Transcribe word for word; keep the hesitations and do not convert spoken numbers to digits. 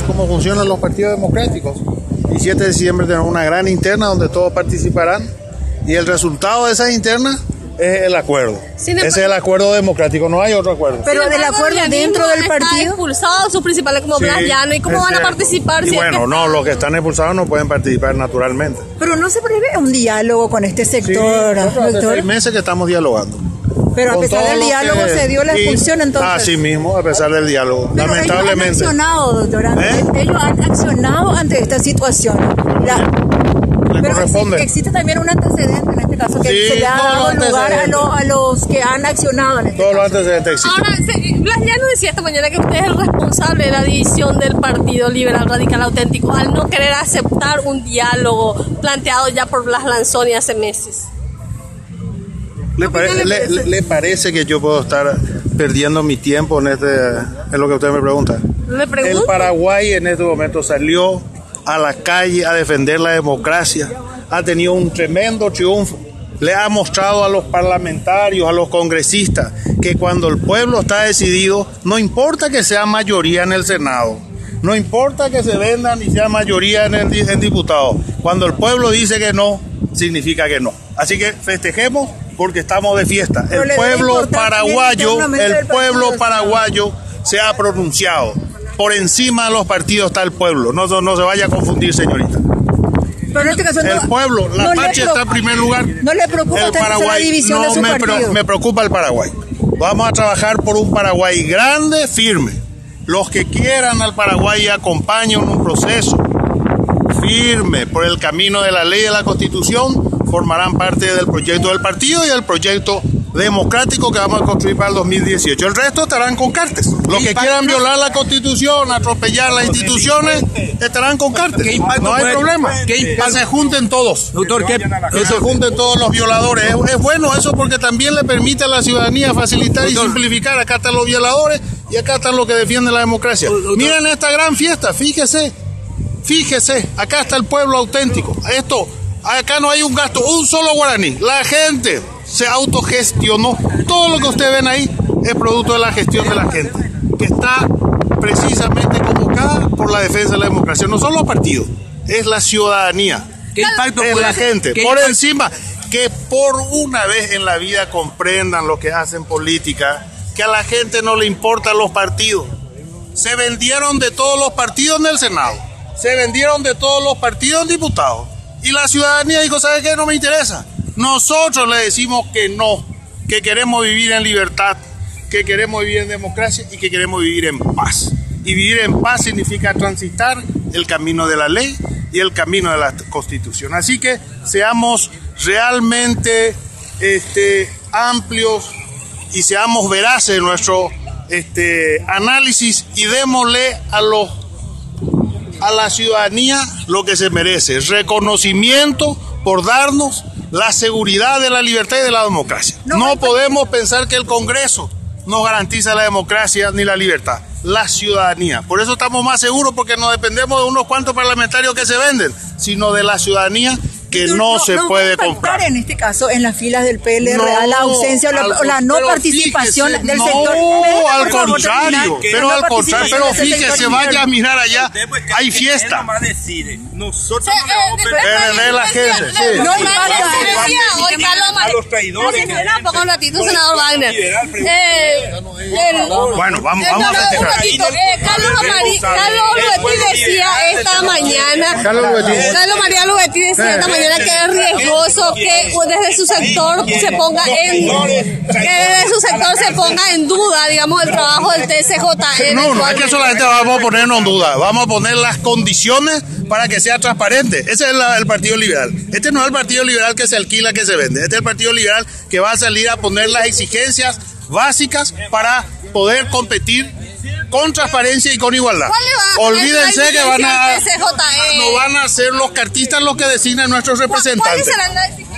cómo funcionan los partidos democráticos. El siete de diciembre tenemos una gran interna donde todos participarán y el resultado de esas internas es el acuerdo. Ese es el acuerdo democrático, no hay otro acuerdo. Pero del acuerdo dentro del partido. Está expulsado sus principales como Sí, Blas Llano. ¿Y cómo ese, van a participar? Y si bueno, es que no, los que están expulsados no pueden participar naturalmente. Pero no se prevé un diálogo con este sector. Sí, nosotros hace doctor. seis meses que estamos dialogando. Pero a Con pesar todo del lo diálogo que- se dio la y- expulsión entonces. Así mismo, a pesar del diálogo, Pero lamentablemente. ellos han accionado, doctora. ¿Eh? Ellos han accionado ante esta situación. La- Le pero corresponde. existe, existe también un antecedente en este caso que Sí, se le ha todos dado los lugar a, antecedentes. lo- a los que han accionado en este Todos los caso. antecedentes existen. Ahora, se- Blas Llano decía esta mañana que usted es el responsable de la división del Partido Liberal Radical Auténtico al no querer aceptar un diálogo planteado ya por Blas Lanzoni hace meses. ¿Le, pare- le- le- le parece que yo puedo estar perdiendo mi tiempo en este, en lo que usted me pregunta? Le El pregunto. Paraguay en este momento salió a la calle a defender la democracia, ha tenido un tremendo triunfo, le ha mostrado a los parlamentarios, a los congresistas, que cuando el pueblo está decidido, no importa que sea mayoría en el Senado, no importa que se vendan y sea mayoría en, el, en diputados, cuando el pueblo dice que no, significa que no. Así que festejemos porque estamos de fiesta. Pero El le debe pueblo importar también paraguayo, internamente el del pueblo partido, paraguayo se ha pronunciado. Por encima de los partidos está el pueblo. No, no, no se vaya a confundir, señorita. Pero en este caso El no- pueblo, la no le patria pro- está en primer lugar. ¿No le preocupa El tanto la Paraguay, división no de su me, partido? pre- me preocupa el Paraguay. Vamos a trabajar por un Paraguay grande, firme. Los que quieran al Paraguay acompañen un proceso firme por el camino de la ley y de la Constitución, formarán parte del proyecto del partido y del proyecto democrático que vamos a construir para el dos mil dieciocho. El resto estarán con cartes. Los que quieran violar la Constitución, atropellar las instituciones, estarán con cartes. ¿Qué impacto No hay puede- problema. qué Que impacto- se junten todos. Doctor, ¿qué, Que se junten todos los violadores. Es, es bueno eso porque también le permite a la ciudadanía facilitar y Doctor. simplificar. Acá están los violadores y acá están los que defienden la democracia. Doctor. Miren esta gran fiesta, fíjese, fíjese, acá está el pueblo auténtico. Esto, acá no hay un gasto, un solo guaraní. La gente se autogestionó. Todo lo que ustedes ven ahí es producto de la gestión de la gente, que está precisamente convocada por la defensa de la democracia. No son los partidos, es la ciudadanía. ¿Qué impacto Es puede la gente, qué por impacto- encima, que por una vez en la vida comprendan lo que hacen política, que a la gente no le importan los partidos. Se vendieron de todos los partidos en el Senado, se vendieron de todos los partidos en diputados. Y la ciudadanía dijo, ¿sabe qué? No me interesa. Nosotros le decimos que no, que queremos vivir en libertad, que queremos vivir en democracia y que queremos vivir en paz. Y vivir en paz significa transitar el camino de la ley y el camino de la Constitución. Así que seamos realmente este, amplios y seamos veraces en nuestro este, análisis y démosle a los a la ciudadanía lo que se merece, reconocimiento por darnos la seguridad de la libertad y de la democracia. No, No no, podemos pensar que el Congreso nos garantiza la democracia ni la libertad, la ciudadanía. Por eso estamos más seguros, porque no dependemos de unos cuantos parlamentarios que se venden, sino de la ciudadanía que no, se puede va a impactar comprar. en este caso en las filas del P L R, No, a la ausencia o la, al- o la no pero participación fíjese, del no, sector. ¿Me deja, al por favor, contrario, terminar? pero La al contrario, participación pero de ese fíjese, sector vaya a mirar allá, hay Él fiesta. nomás decide. Nosotros Sí, no le vamos a eh, perder de- de la gente, sí. No, No y impacta. Wagner decía hoy Carlos a María. los traidores. No, señora, ponga un ratito, senador Wagner. Liberal, Eh, el- Bueno, vamos, Eh, vamos no, a no, un festejar. ratito. Eh, Carlos, Amari- Carlos Lubetti decía esta mañana, Carlos Lubetti. Carlos María Lubetti decía esta mañana que es riesgoso que desde su sector se ponga en, que desde su sector se ponga en duda, digamos, el trabajo del T C J. No, no es que solamente vamos a ponernos en duda, vamos a poner las condiciones para que sea transparente. Ese es la- el Partido Liberal. Este no es el Partido Liberal que se alquila, que se vende. Este es el Partido Liberal que va a salir a poner las exigencias básicas para poder competir con transparencia y con igualdad. ¿Cuál le va a poner Olvídense la que van a, exigencia al T C J? no van a ser los cartistas los que designan nuestros ¿Cuáles representantes. serán las exigencias?